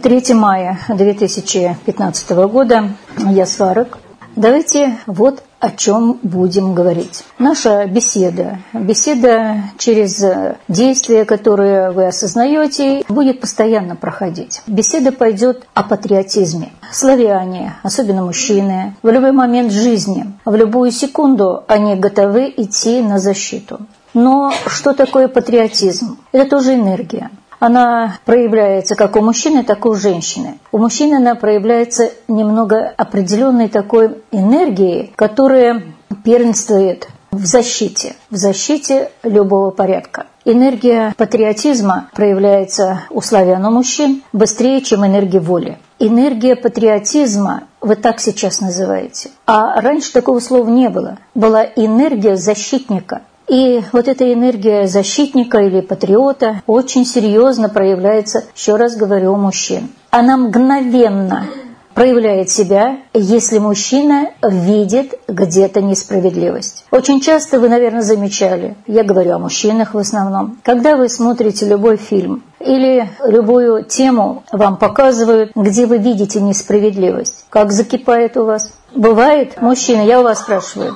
3 мая 2015 года. Я Сварог. Давайте вот о чем будем говорить. Наша беседа через действия, которые вы осознаете, будет постоянно проходить. Беседа пойдет о патриотизме. Славяне, особенно мужчины, в любой момент жизни, в любую секунду они готовы идти на защиту. Но что такое патриотизм? Это тоже энергия. Она проявляется как у мужчины, так и у женщины. У мужчины она проявляется немного определенной такой энергией, которая первенствует в защите любого порядка. Энергия патриотизма проявляется у славян, у мужчин быстрее, чем энергия воли. Энергия патриотизма вы так сейчас называете. А раньше такого слова не было. Была энергия защитника. И вот эта энергия защитника или патриота очень серьезно проявляется, еще раз говорю, у мужчин. Она мгновенно проявляет себя, если мужчина видит где-то несправедливость. Очень часто вы, наверное, замечали, я говорю о мужчинах в основном, когда вы смотрите любой фильм или любую тему вам показывают, где вы видите несправедливость, как закипает у вас. Бывает, мужчина, я у вас спрашиваю.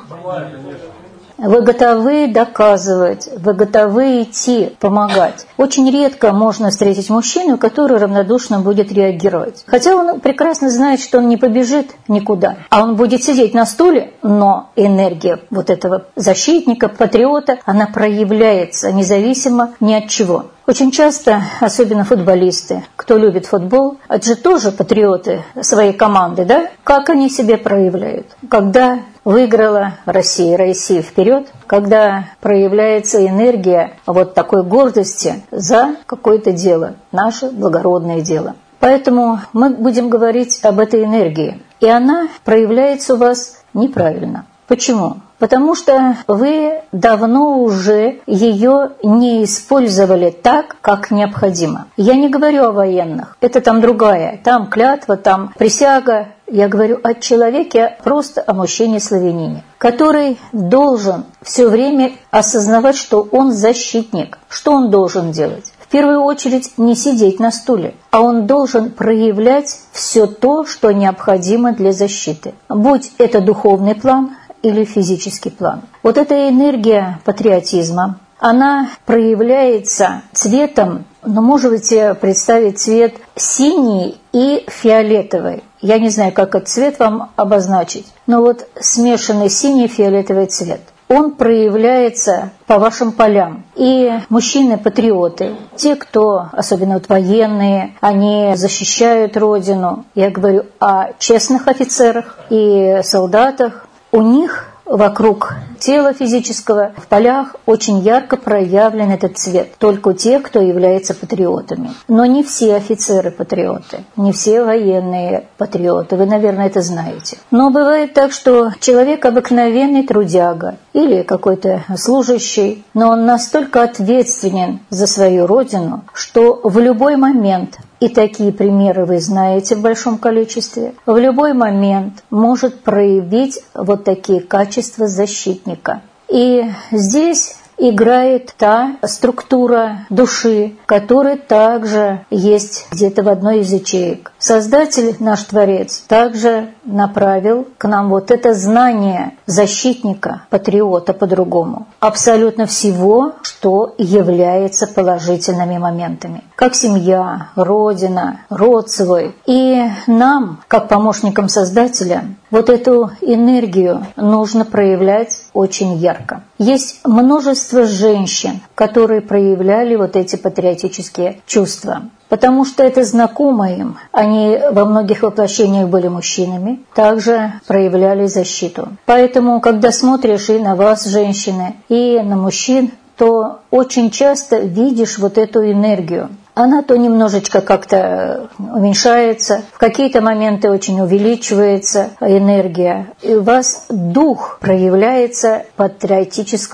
Вы готовы доказывать, вы готовы идти, помогать. Очень редко можно встретить мужчину, который равнодушно будет реагировать. Хотя он прекрасно знает, что он не побежит никуда, а он будет сидеть на стуле, но энергия вот этого защитника, патриота, она проявляется независимо ни от чего. Очень часто, особенно футболисты, кто любит футбол, это же тоже патриоты своей команды, да? Как они себя проявляют? Когда выиграла Россия вперед, когда проявляется энергия вот такой гордости за какое-то дело, наше благородное дело. Поэтому мы будем говорить об этой энергии. И она проявляется у вас неправильно. Почему? Потому что вы давно уже ее не использовали так, как необходимо. Я не говорю о военных, это там другая, там клятва, там присяга. Я говорю о человеке, просто о мужчине-славянине, который должен все время осознавать, что он защитник. Что он должен делать? В первую очередь не сидеть на стуле, а он должен проявлять все то, что необходимо для защиты. Будь это духовный план или физический план. Вот эта энергия патриотизма, она проявляется цветом, но можете представить цвет синий и фиолетовый. Я не знаю, как этот цвет вам обозначить, но вот смешанный синий и фиолетовый цвет. Он проявляется по вашим полям. И мужчины-патриоты, те, кто, особенно вот военные, они защищают Родину. Я говорю о честных офицерах и солдатах. У них вокруг тела физического в полях очень ярко проявлен этот цвет. Только у тех, кто является патриотами. Но не все офицеры патриоты, не все военные патриоты. Вы, наверное, это знаете. Но бывает так, что человек обыкновенный трудяга или какой-то служащий, но он настолько ответственен за свою родину, что в любой момент, и такие примеры вы знаете в большом количестве, в любой момент может проявить вот такие качества защитника. И здесь играет та структура души, которая также есть где-то в одной из ячеек. Создатель, наш Творец, также направил к нам вот это знание защитника, патриота по-другому. Абсолютно всего, что является положительными моментами. Как семья, родина, род свой. И нам, как помощникам Создателя, вот эту энергию нужно проявлять очень ярко. Есть множество женщин, которые проявляли вот эти патриотические чувства. Потому что это знакомо им. Они во многих воплощениях были мужчинами, также проявляли защиту. Поэтому, когда смотришь и на вас, женщины, и на мужчин, то очень часто видишь вот эту энергию. Она то немножечко как-то уменьшается, в какие-то моменты очень увеличивается энергия. И у вас дух проявляется патриотического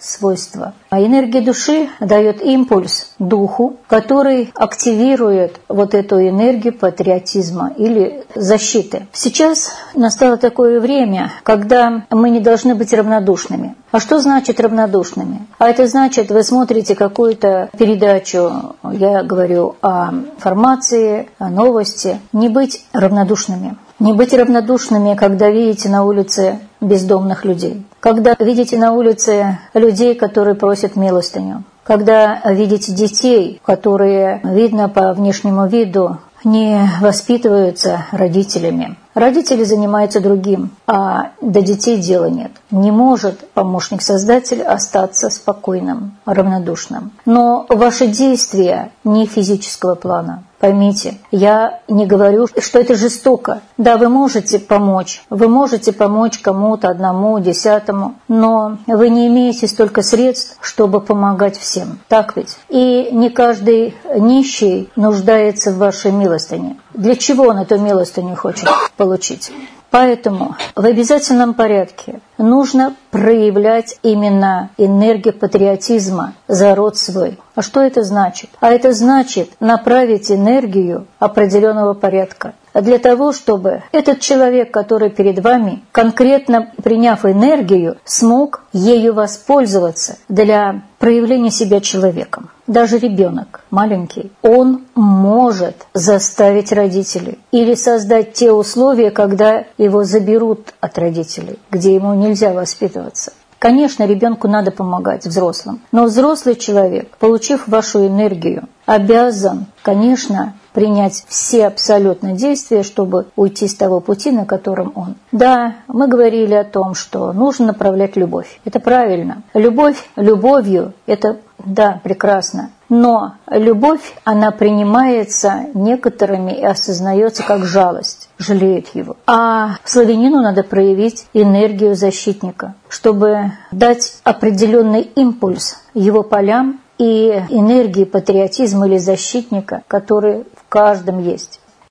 свойства. А энергия души дает импульс духу, который активирует вот эту энергию патриотизма или защиты. Сейчас настало такое время, когда мы не должны быть равнодушными. А что значит равнодушными? А это значит, вы смотрите какую-то передачу, я говорю о информации, о новости, не быть равнодушными. Не быть равнодушными, когда видите на улице бездомных людей, когда видите на улице людей, которые просят милостыню, когда видите детей, которые, видно по внешнему виду, не воспитываются родителями. Родители занимаются другим, а до детей дела нет. Не может помощник-создатель остаться спокойным, равнодушным. Но ваши действия не физического плана. Поймите, я не говорю, что это жестоко. Да, вы можете помочь кому-то, одному, десятому, но вы не имеете столько средств, чтобы помогать всем. Так ведь? И не каждый нищий нуждается в вашей милостыне. Для чего он эту милостыню хочет получить? Поэтому в обязательном порядке нужно проявлять именно энергию патриотизма за род свой. А что это значит? А это значит направить энергию определенного порядка. Для того, чтобы этот человек, который перед вами, конкретно приняв энергию, смог ею воспользоваться для проявления себя человеком. Даже ребенок маленький, он может заставить родителей или создать те условия, когда его заберут от родителей, где ему нельзя воспитываться. Конечно, ребенку надо помогать, взрослым. Но взрослый человек, получив вашу энергию, обязан, конечно, принять все абсолютно действия, чтобы уйти с того пути, на котором он. Да, мы говорили о том, что нужно направлять любовь. Это правильно. Любовь любовью – это, да, прекрасно. Но любовь, она принимается некоторыми и осознается как жалость, жалеют его. А славянину надо проявить энергию защитника, чтобы дать определенный импульс его полям и энергии патриотизма или защитника, который в каждом есть.